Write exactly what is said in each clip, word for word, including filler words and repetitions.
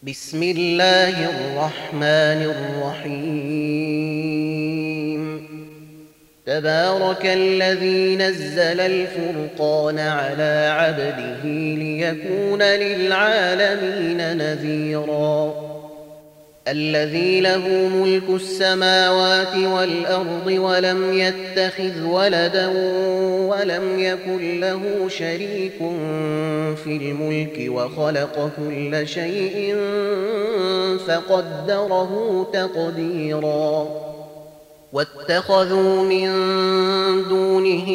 بسم الله الرحمن الرحيم. تبارك الذي نزل الفرقان على عبده ليكون للعالمين نذيرا. الذي له ملك السماوات والأرض ولم يتخذ ولدا ولم يكن له شريك في الملك وخلق كل شيء فقدره تقديرا. واتخذوا من دونه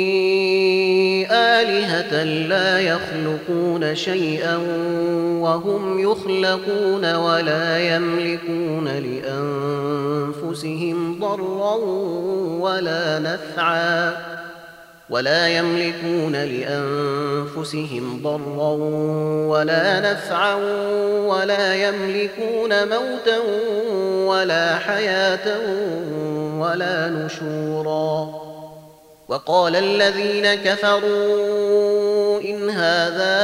آلهة لا يخلقون شيئا وهم يخلقون ولا يملكون لأنفسهم ضرا ولا نفعا ولا يملكون لأنفسهم ضرا ولا نفعا ولا يملكون موتا ولا حياة ولا نشورا. وقال الذين كفروا إن هذا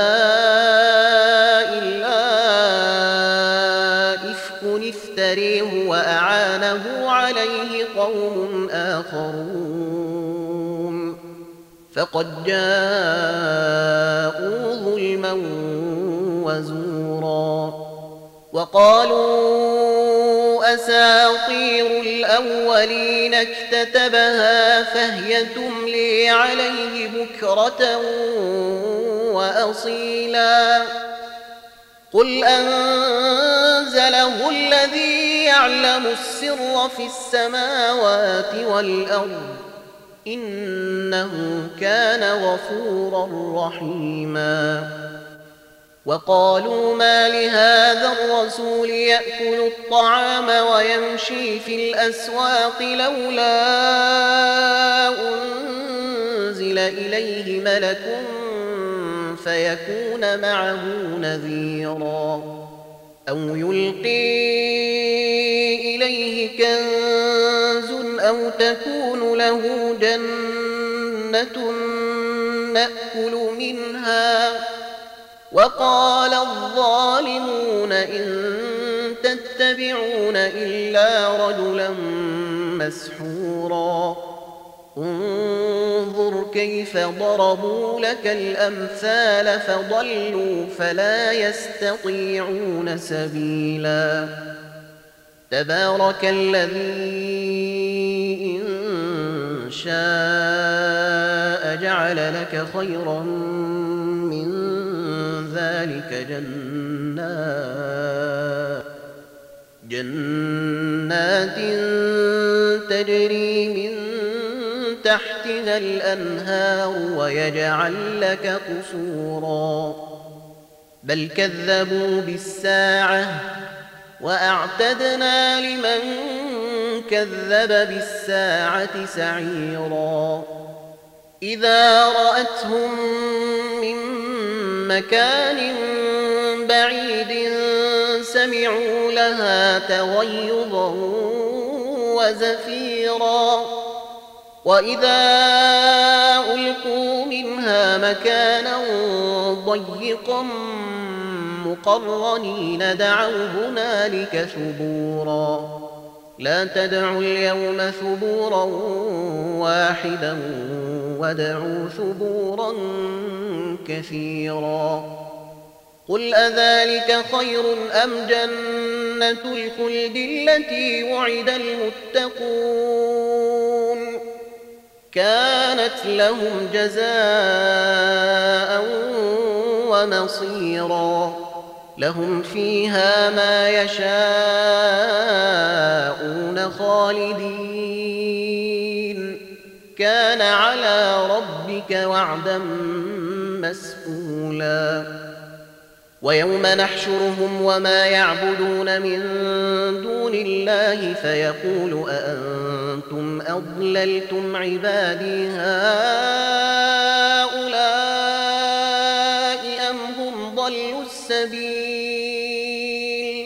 إلا إفك افتريه وأعانه عليه قوم آخرون فقد جاءوا ظلما وزورا. وقالوا أساطير الأولين اكتتبها فهي تملي عليه بكرة وأصيلا. قل أنزله الذي يعلم السر في السماوات والأرض إنه كان غفورا رحيما. وقالوا ما لهذا الرسول يأكل الطعام ويمشي في الأسواق لولا أنزل إليه ملك فيكون معه نذيرا أو يلقي إليه كنز أو تكون له جنة نأكل منها. وقال الظالمون إن تتبعون إلا رجلا مسحورا. انظر كيف ضربوا لك الأمثال فضلوا فلا يستطيعون سبيلا. تبارك الذي إن شاء جعل لك خيرا من ذلك جنات جنات تجري من تحتها الأنهار ويجعل لك قصورا. بل كذبوا بالساعة وأعتدنا لمن كذب بالساعة سعيرا. إذا رأتهم من مكان بعيد سمعوا لها تغيظا وزفيرا. وإذا ألقوا منها مكانا ضيقا مقرنين دعوا هنالك ثبورا. لا تدعوا اليوم ثبورا واحدا وادعوا ثبورا كثيرا. قل أذلك خير أم جنة الخلد التي وعد المتقون كانت لهم جزاء ومصيرا. لهم فيها ما يشاءون خالدين كان على ربك وعدا مسئولا. ويوم نحشرهم وما يعبدون من دون الله فيقول أأنتم أضللتم عبادي هؤلاء أم هم ضلوا السبيل.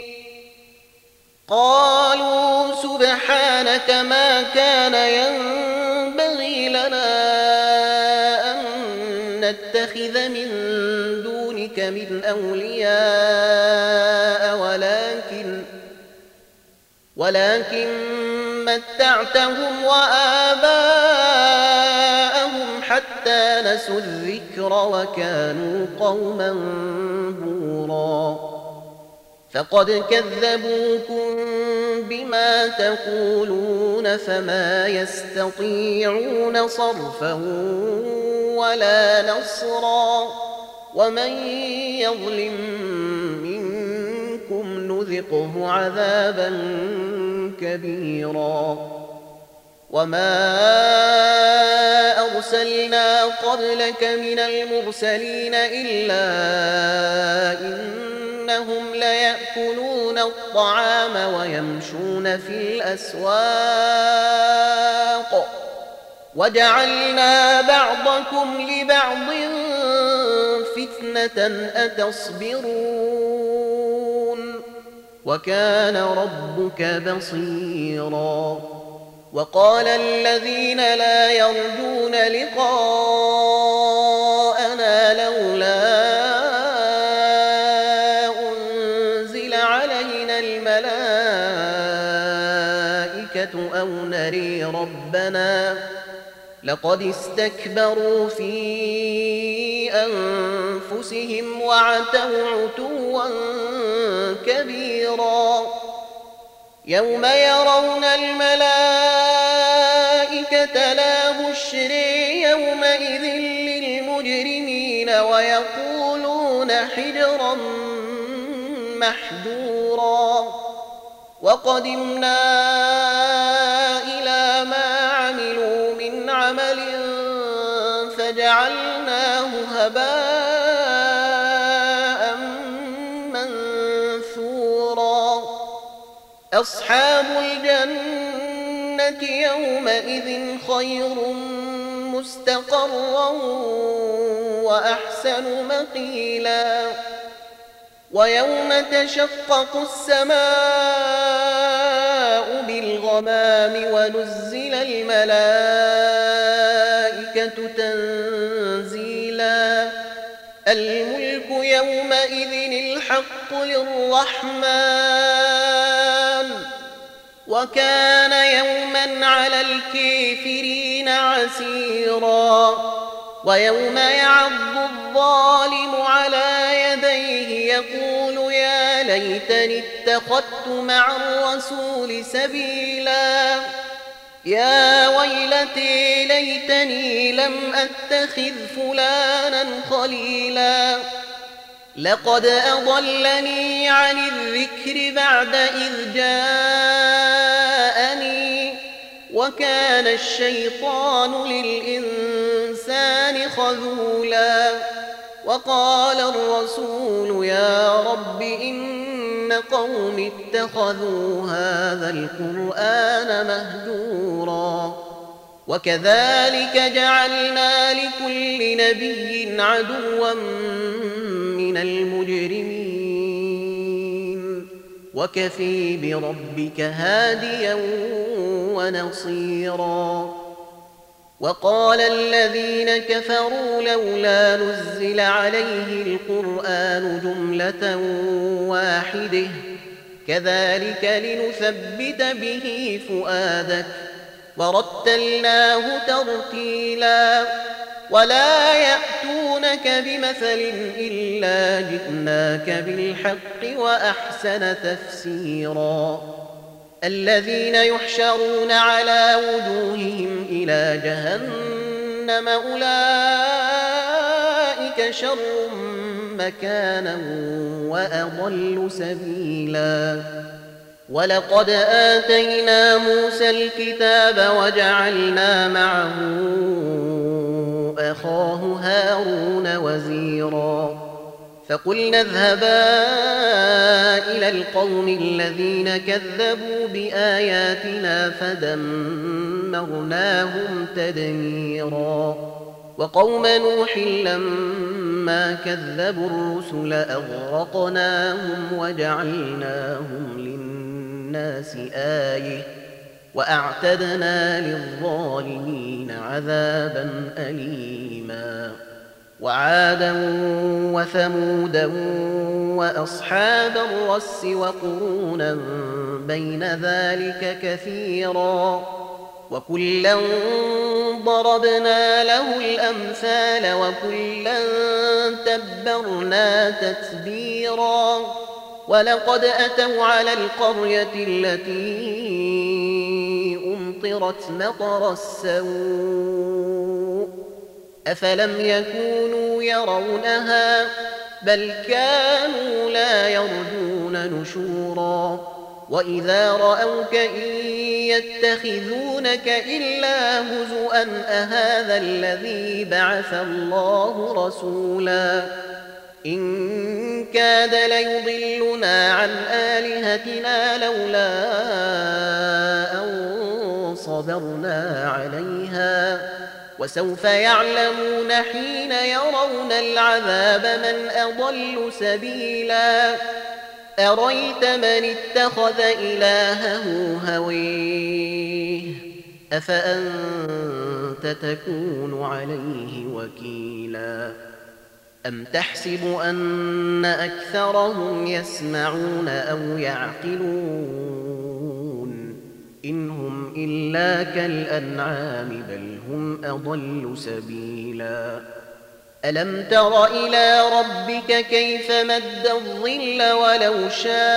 قالوا سبحانك ما كان ينبغي لنا أن نتخذ من دونك من أولياء ولا ولكن متعتهم وآباءهم حتى نسوا الذكر وكانوا قوما بورا فقد كذبوكم بما تقولون فما يستطيعون صرفا ولا نصرا ومن يظلم منكم نذقه عذابا كبيرا وما أرسلنا قبلك من المرسلين إلا إنهم ليأكلون الطعام ويمشون في الأسواق وجعلنا بعضكم لبعض فتنة أتصبرون وكان ربك بصيرا وقال الذين لا يرجون لقاءنا لولا أنزل علينا الملائكة أو نري ربنا لقد استكبروا في أنفسهم وعتوا عتوا كبيرا يوم يرون الملائكة لا بشر يومئذ للمجرمين ويقولون حجرا محجورا وقدمنا إلى ما عملوا من عمل فجعلناه هباء منثورا أصحاب الجنة يومئذ خير مستقرا وأحسن مقيلا ويوم تشقق السماء بالغمام ونزل الملائكة تنزيلا الملك يومئذ الحق للرحمن وكان يوما على الكافرين عسيرا ويوم يعض الظالم على يديه يقول يا ليتني اتخذت مع الرسول سبيلا يا ويلتي ليتني لم أتخذ فلانا خليلا لقد أضلني عن الذكر بعد إذ جاءني وكان الشيطان للإنسان خذولا وقال الرسول يا رب إن قوم اتخذوا هذا القرآن مهجورا وكذلك جعلنا لكل نبي عدوا من المجرمين وكفي بربك هاديا ونصيرا وقال الذين كفروا لولا نزل عليه القرآن جملة واحدة كذلك لنثبت به فؤادك ورتلناه ترتيلا ولا يأتونك بمثل إلا جئناك بالحق وأحسن تفسيرا الذين يحشرون على وجوههم إلى جهنم أولئك شر مكانا وأضل سبيلا ولقد آتينا موسى الكتاب وجعلنا معه أخاه هارون وزيرا فقلنا اذهبا إلى القوم الذين كذبوا بآياتنا فدمرناهم تدميرا وقوم نوح لما كذبوا الرسل أغرقناهم وجعلناهم للناس آية وأعتدنا للظالمين عذابا أليما وعادا وثمودا وأصحاب الرس وقرونا بين ذلك كثيرا وكلا ضربنا له الأمثال وكلا تبرنا تتبيرا ولقد أتوا على القرية التي أمطرت مطر السوء أفلم يكونوا يرونها بل كانوا لا يرجون نشورا وإذا رأوك إن يتخذونك إلا هزؤا أهذا الذي بعث الله رسولا إن كاد ليضلنا عن آلهتنا لولا أن صبرنا عليها وسوف يعلمون حين يرون العذاب من أضل سبيلا أريت من اتخذ إلهه هويه أفأنت تكون عليه وكيلا أم تحسب أن أكثرهم يسمعون أو يعقلون إن هم إلا كالأنعام بل هم أضل سبيلا ألم تر إلى ربك كيف مد الظل ولو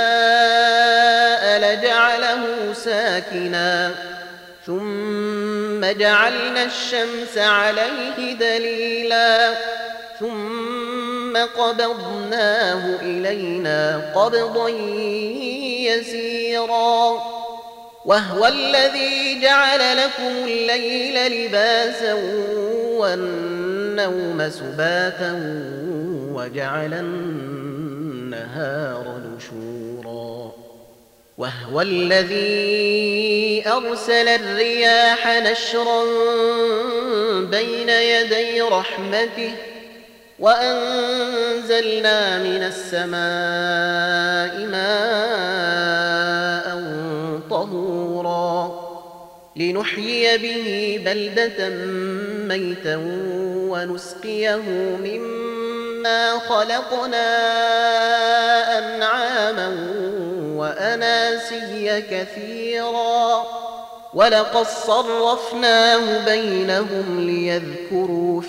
شاء لجعله ساكنا ثم جعلنا الشمس عليه دليلا ثم قبضناه إلينا قبضا يسيرا وهو الذي جعل لكم الليل لباسا والنوم سباتا وجعل النهار نشورا وهو الذي أرسل الرياح نشرا بين يدي رحمته وأنزلنا من السماء ماء طهورا لنحيي به بلدة ميتا ونسقيه مما خلقنا أنعاما وأناسيا كثيرا ولقد صرفناه بينهم ليذكروا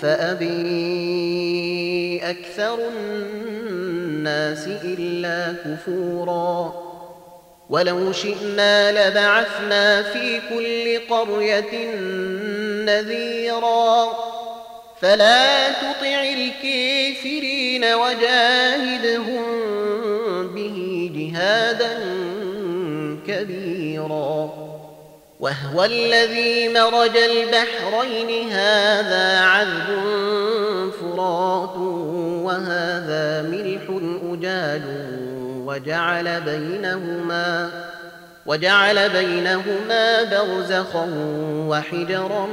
فأبي أكثر الناس إلا كفورا ولو شئنا لبعثنا في كل قرية نذيرا فلا تطع الكافرين وجاهدهم به جهادا كبيرا وهو الذي مرج البحرين هذا عذب فرات وهذا ملح أجاج وجعل بينهما وجعل بينهما برزخا وحجرا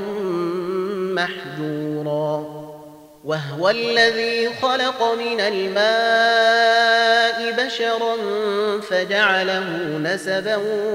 محجورا وهو الذي خلق من الماء بشرا فجعله نسبا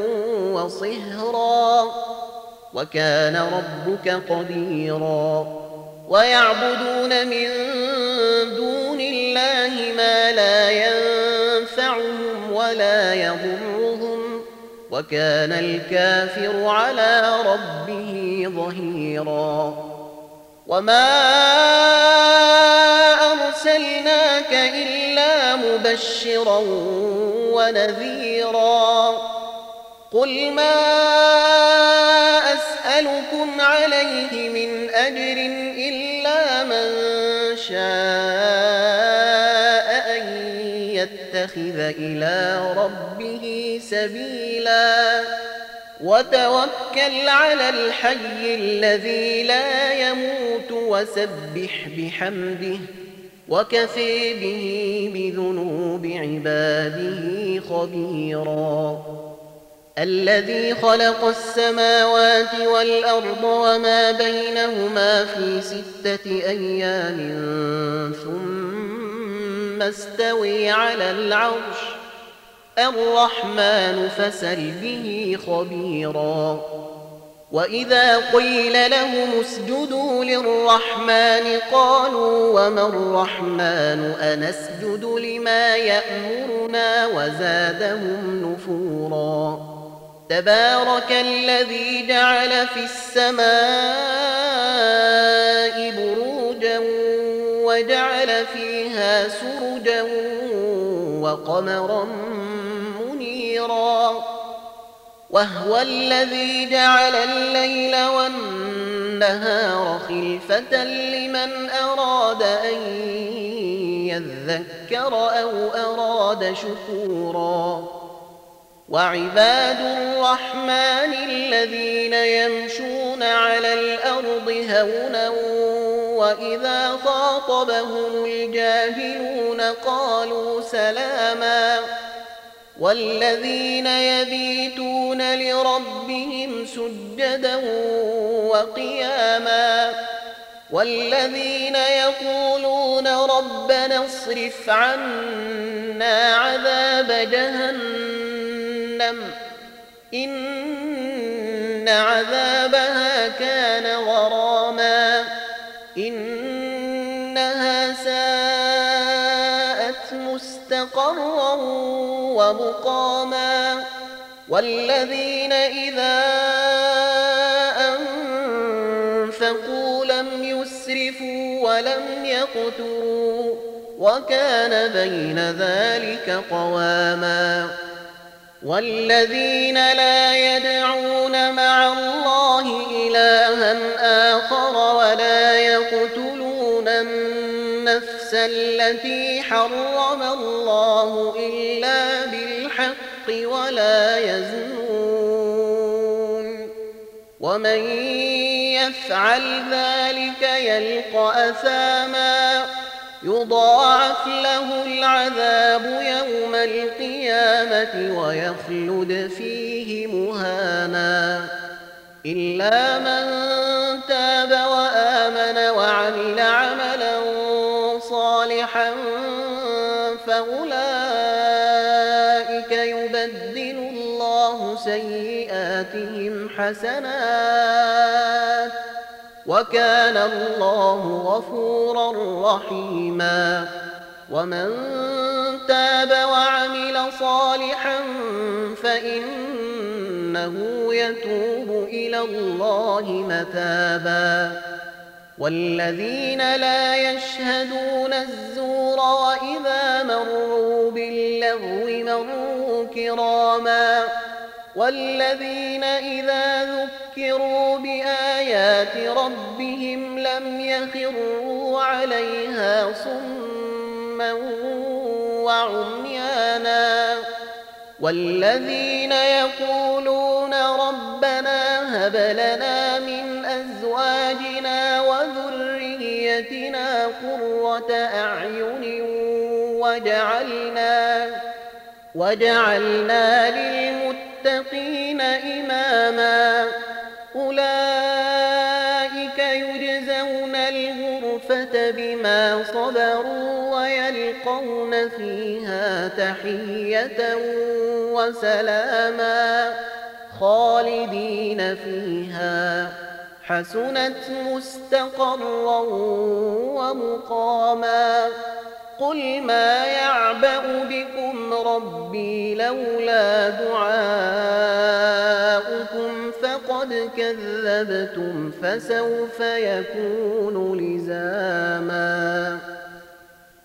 وصهرا وكان ربك قديرا ويعبدون من دون الله ما لا ينفعهم ولا يضرهم وكان الكافر على ربه ظهيرا وما أرسلناك إلا مبشرا ونذيرا قل ما أسألكم عليه من أجر إلا من شاء أن يتخذ إلى ربه سبيلا وتوكل على الحي الذي لا يموت وسبح بحمده وكفى به بذنوب عباده خبيرا الذي خلق السماوات والأرض وما بينهما في ستة أيام ثم استوي على العرش الرحمن فسل به خبيرا وإذا قيل لهم اسجدوا للرحمن قالوا وما الرحمن أنسجد لما يأمرنا وزادهم نفورا تبارك الذي جعل في السماء بروجا وجعل فيها سرجا وقمرا منيرا وهو الذي جعل الليل والنهار خلفة لمن أراد أن يذكر أو أراد شكورا وعباد الرحمن الذين يمشون على الأرض هونا وإذا خاطبهم الجاهلون قالوا سلاما والذين يبيتون لربهم سجدا وقياما والذين يقولون ربنا اصرف عنا عذاب جهنم إن عذابها كان غراما إنها ساءت مستقرا ومقاما والذين إذا أنفقوا لم يسرفوا ولم يقتروا وكان بين ذلك قواما والذين لا يدعون مع الله إلها آخر ولا يقتلون النفس التي حرم الله إلا بالحق ولا يزنون ومن يفعل ذلك يلقى أثاما يضاعف له العذاب يوم القيامة ويخلد فيه مهانا إلا من تاب وآمن وعمل عملا صالحا فأولئك يبدل الله سيئاتهم حسنات وكان الله غفورا رحيما ومن تاب وعمل صالحا فإنه يتوب إلى الله متابا والذين لا يشهدون الزور وإذا مروا باللغو مروا كراما والذين إذا ذكروا بآيات ربهم لم يخروا عليها صما وعميانا والذين يقولون ربنا هب لنا من أزواجنا وذريتنا قرة أعين وجعلنا وجعلنا للمتقين إماما أولئك يجزون الغرفة بما صبروا ويلقون فيها تحية وسلاما خالدين فيها حسنت مستقرا ومقاما قل ما يعبأ بكم ربي لولا دعاؤكم فقد كذبتم فسوف يكون لزاما.